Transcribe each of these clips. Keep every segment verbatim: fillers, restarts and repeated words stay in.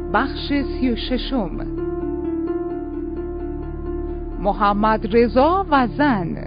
بخش سی و ششم. محمد رضا و زن.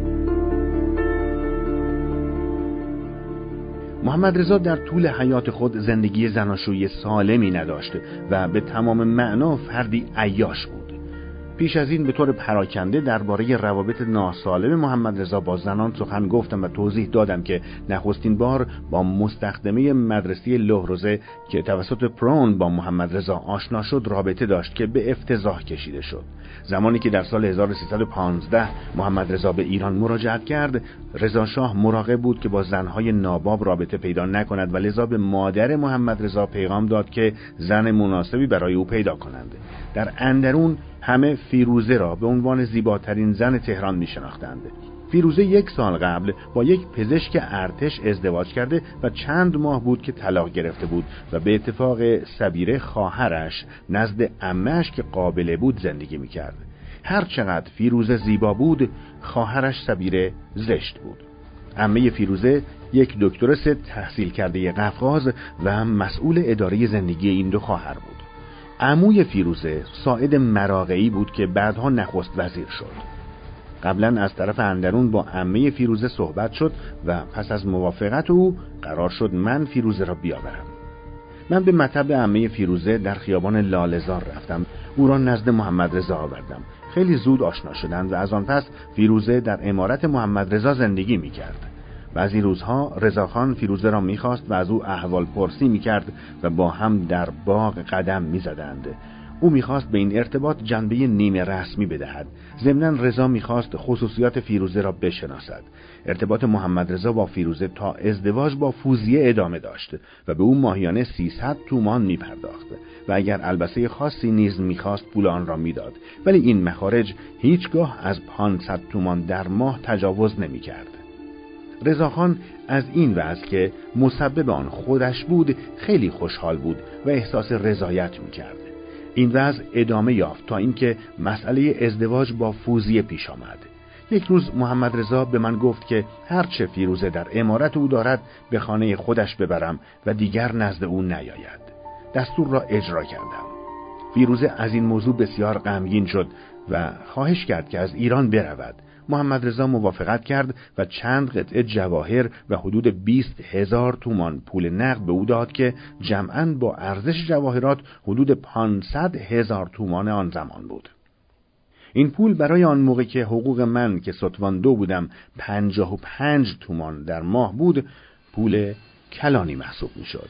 محمد رضا در طول حیات خود زندگی زناشویی سالمی نداشت و به تمام معنا فردی عیاش بود. پیش از این به طور پراکنده درباره روابط ناسالم محمد رضا با زنان سخن گفتم و توضیح دادم که نخستین بار با مستخدمه مدرسه لهروزه که توسط پرون با محمد رضا آشنا شد رابطه داشت که به افتضاح کشیده شد. زمانی که در سال هزار و سیصد و پانزده محمد رضا به ایران مراجعت کرد، رضا شاه مراقب بود که با زنهای ناباب رابطه پیدا نکند و لذا به مادر محمد رضا پیغام داد که زن مناسبی برای او پیدا کنند. در اندرون همه فیروزه را به عنوان زیباترین زن تهران می شناختند. فیروزه یک سال قبل با یک پزشک ارتش ازدواج کرده و چند ماه بود که طلاق گرفته بود و به اتفاق صبیره خواهرش نزد عمه‌اش که قابله بود زندگی می کرد. هر چقدر فیروزه زیبا بود، خواهرش صبیره زشت بود. عمه فیروزه یک دکترس تحصیل کرده قفقاز و مسئول اداره زندگی این دو خواهر بود. عموی فیروزه ساعد مراغه‌ای بود که بعدها نخست وزیر شد. قبلا از طرف اندرون با عمه فیروزه صحبت شد و پس از موافقت او قرار شد من فیروزه را بیاورم. من به مطب عمه فیروزه در خیابان لاله‌زار رفتم. او را نزد محمد رضا آوردم. خیلی زود آشنا شدند و از آن پس فیروزه در عمارت محمد رضا زندگی می‌کرد. بعضی روزها رضاخان فیروزه را می‌خواست و از او احوال پرسی می‌کرد و با هم در باغ قدم می‌زدند. او می‌خواست به این ارتباط جنبه نیمه رسمی بدهد. ضمناً رضا می‌خواست خصوصیات فیروزه را بشناسد. ارتباط محمد رضا با فیروزه تا ازدواج با فوزیه ادامه داشت و به او ماهیانه سیصد تومان می‌پرداخت و اگر البسه خاصی نیز می‌خواست پول آن را می‌داد، ولی این مخارج هیچگاه از پانصد تومان در ماه تجاوز نمی‌کرد. رضاخان از این وضع که مسبب آن خودش بود خیلی خوشحال بود و احساس رضایت می‌کرد. این وضع ادامه یافت تا اینکه مسئله ازدواج با فوزیه پیش آمد. یک روز محمد رضا به من گفت که هرچه فیروزه در عمارت او دارد به خانه خودش ببرم و دیگر نزد او نیاید. دستور را اجرا کردم. فیروزه از این موضوع بسیار غمگین شد و خواهش کرد که از ایران برود. محمد رضا موافقت کرد و چند قطعه جواهر و حدود بیست هزار تومان پول نقد به او داد که جمعاً با ارزش جواهرات حدود پانصد هزار تومان آن زمان بود. این پول برای آن موقع که حقوق من که ستوان دو بودم پنجاه و پنج تومان در ماه بود پول کلانی محسوب می شد.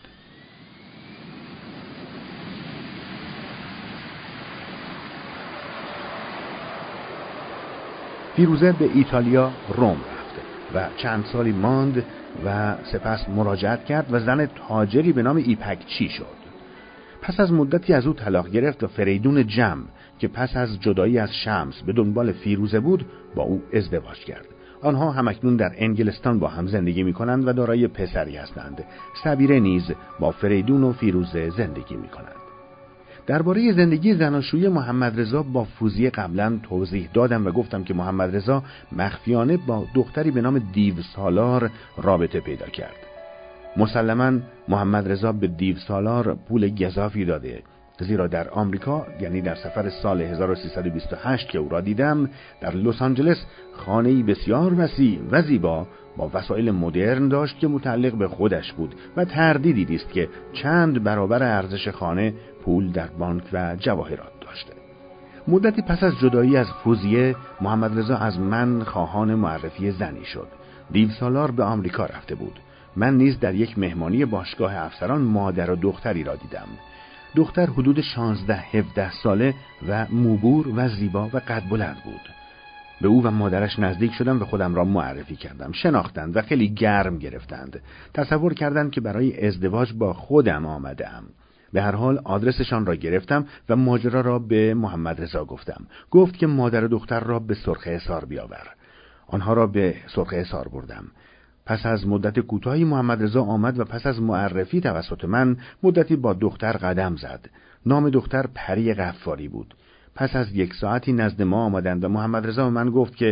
فیروزه به ایتالیا روم رفت و چند سالی ماند و سپس مراجعت کرد و زن تاجری به نام ایپکچی شد. پس از مدتی از او طلاق گرفت و فریدون جم که پس از جدایی از شمس به دنبال فیروزه بود با او ازدواج کرد. آنها همکنون در انگلستان با هم زندگی می کنند و دارای پسری هستند. صبیره نیز با فریدون و فیروزه زندگی می کنند. درباره زندگی زناشویی محمد رضا با فوزیه قبلا توضیح دادم و گفتم که محمد رضا مخفیانه با دختری به نام دیو سالار رابطه پیدا کرد. مسلماً محمد رضا به دیو سالار پول گزافی داده، زیرا در آمریکا، یعنی در سفر سال هزار و سیصد و بیست و هشت که او را دیدم، در لس آنجلس خانه‌ای بسیار وسیع و زیبا با وسایل مدرن داشت که متعلق به خودش بود و تردیدی نیست که چند برابر ارزش خانه پول در بانک و جواهرات داشته. مدتی پس از جدایی از فوزیه محمد رضا از من خواهان معرفی زنی شد. دیو سالار به آمریکا رفته بود. من نیز در یک مهمانی باشگاه افسران مادر و دختری را دیدم. دختر حدود شانزده هفده ساله و موبور و زیبا و قد بلند بود. به او و مادرش نزدیک شدم و خودم را معرفی کردم. شناختند و خیلی گرم گرفتند. تصور کردند که برای ازدواج با خودم آمدم. به هر حال آدرسشان را گرفتم و ماجرا را به محمد رضا گفتم. گفت که مادر و دختر را به سرخ حصار بیاور. آنها را به سرخ حصار بردم. پس از مدت کوتاهی محمد رضا آمد و پس از معرفی توسط من مدتی با دختر قدم زد. نام دختر پری غفاری بود. پس از یک ساعتی نزد ما آمدند و محمد رضا من گفت که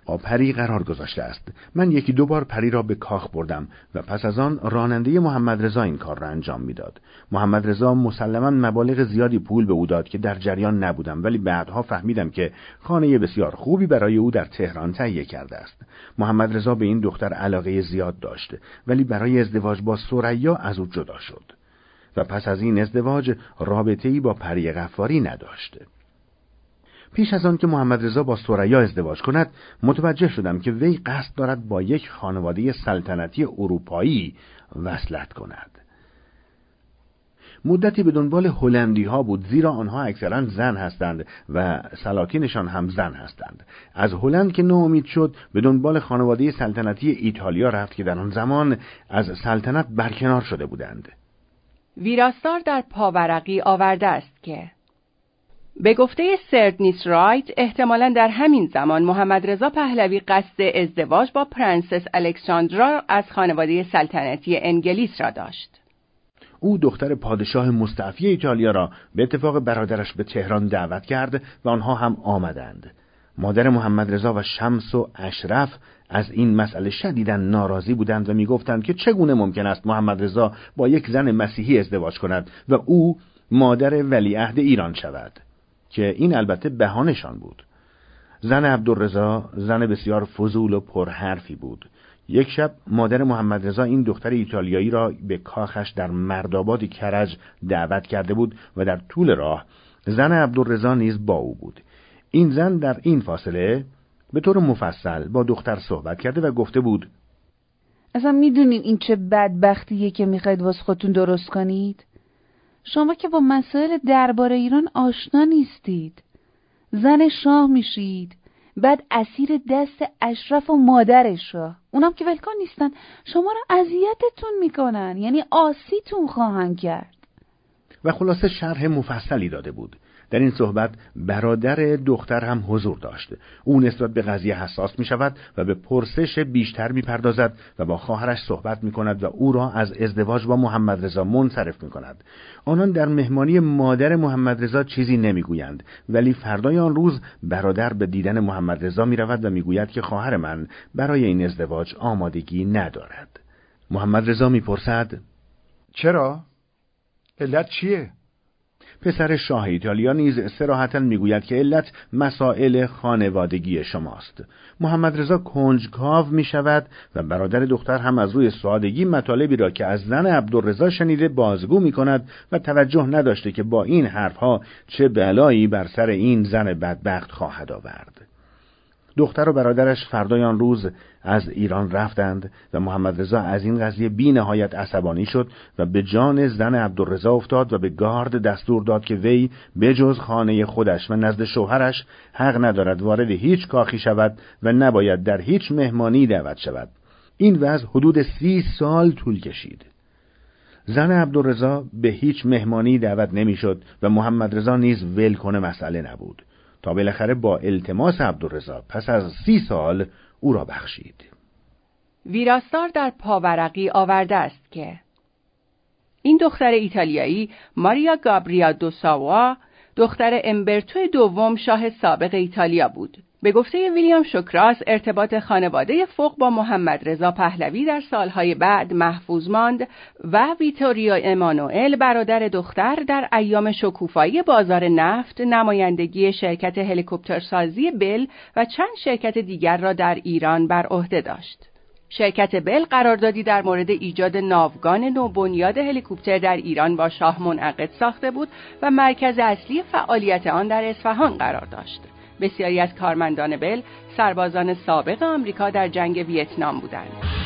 با پری قرار گذاشته است. من یکی دو بار پری را به کاخ بردم و پس از آن راننده محمد رضا این کار را انجام میداد. محمد رضا مسلماً مبالغ زیادی پول به او داد که در جریان نبودم، ولی بعدها فهمیدم که خانه بسیار خوبی برای او در تهران تهیه کرده است. محمد رضا به این دختر علاقه زیاد داشت، ولی برای ازدواج با ثریا از او جدا شد و پس از این ازدواج رابطه‌ای با پری غفاری نداشت. پیش از آن که محمد رضا با ثریا ازدواج کند، متوجه شدم که وی قصد دارد با یک خانواده سلطنتی اروپایی وصلت کند. مدتی به دنبال هلندی ها بود، زیرا آنها اکثرا زن هستند و سلاطینشان هم زن هستند. از هلند که ناامید شد، به دنبال خانواده سلطنتی ایتالیا رفت که در آن زمان از سلطنت برکنار شده بودند. ویراستار در پاورقی آورده است که به گفته سردنیس رایت احتمالاً در همین زمان محمد رضا پهلوی قصد ازدواج با پرنسس الکساندرا از خانواده سلطنتی انگلیس را داشت. او دختر پادشاه مستعفی ایتالیا را به اتفاق برادرش به تهران دعوت کرد و آنها هم آمدند. مادر محمد رضا و شمس و اشرف از این مسئله شدیداً ناراضی بودند و میگفتند که چگونه ممکن است محمد رضا با یک زن مسیحی ازدواج کند و او مادر ولیعهد ایران شود، که این البته بهانه‌شان بود. زن عبدالرضا زن بسیار فضول و پرحرفی بود. یک شب مادر محمد رضا این دختر ایتالیایی را به کاخش در مردآباد کرج دعوت کرده بود و در طول راه زن عبدالرضا نیز با او بود. این زن در این فاصله به طور مفصل با دختر صحبت کرده و گفته بود: اصلا میدونین این چه بدبختیه که میخواید واسه خودتون درست کنید؟ شما که با مسائل درباره ایران آشنا نیستید. زن شاه میشید، بعد اسیر دست اشرف و مادر شاه، اونم که ولکن نیستن، شما رو اذیتتون میکنن، یعنی آسیتون خواهند کرد. و خلاصه شرح مفصلی داده بود. در این صحبت برادر دختر هم حضور داشت. او نسبت به قضیه حساس می شود و به پرسش بیشتر می پردازد و با خواهرش صحبت می کند و او را از ازدواج با محمد رضا منصرف می کند. آنان در مهمانی مادر محمد رضا چیزی نمی گویند، ولی فردای آن روز برادر به دیدن محمد رضا می رود و می گوید که خواهر من برای این ازدواج آمادگی ندارد. محمد رضا می پرسد: چرا؟ علت چیه؟ پسر شاه ایتالیا نیز صراحتاً میگوید که علت مسائل خانوادگی شماست. محمد رضا کنجکاو می شود و برادر دختر هم از روی سادگی مطالبی را که از زن عبدالرضا شنیده بازگو می کند و توجه نداشته که با این حرفها چه بلایی بر سر این زن بدبخت خواهد آورد. دختر و برادرش فردای آن روز از ایران رفتند و محمد رضا از این قضیه بی نهایت عصبانی شد و به جان زن عبدالرضا افتاد و به گارد دستور داد که وی به جز خانه خودش و نزد شوهرش حق ندارد وارد هیچ کاخی شود و نباید در هیچ مهمانی دعوت شود. این وضع حدود سی سال طول کشید. زن عبدالرضا به هیچ مهمانی دعوت نمیشد و محمد رضا نیز ولکن مسئله نبود، تا بالاخره با التماس عبدالرضا پس از سی سال او را بخشید. ویراستار در پاورقی آورده است که این دختر ایتالیایی ماریا گابریا دو ساوا دختر امبرتو دوم شاه سابق ایتالیا بود. به گفته ویلیام شوکراس ارتباط خانواده فوق با محمد رضا پهلوی در سالهای بعد محفوظ ماند و ویتوریو امانوئل برادر دختر در ایام شکوفایی بازار نفت نمایندگی شرکت هلیکوپترسازی بل و چند شرکت دیگر را در ایران بر عهده داشت. شرکت بل قراردادی در مورد ایجاد ناوگان نوبنیاد هلیکوپتر در ایران با شاه منعقد ساخته بود و مرکز اصلی فعالیت آن در اصفهان قرار داشت. بسیاری از کارمندان بل سربازان سابق آمریکا در جنگ ویتنام بودند.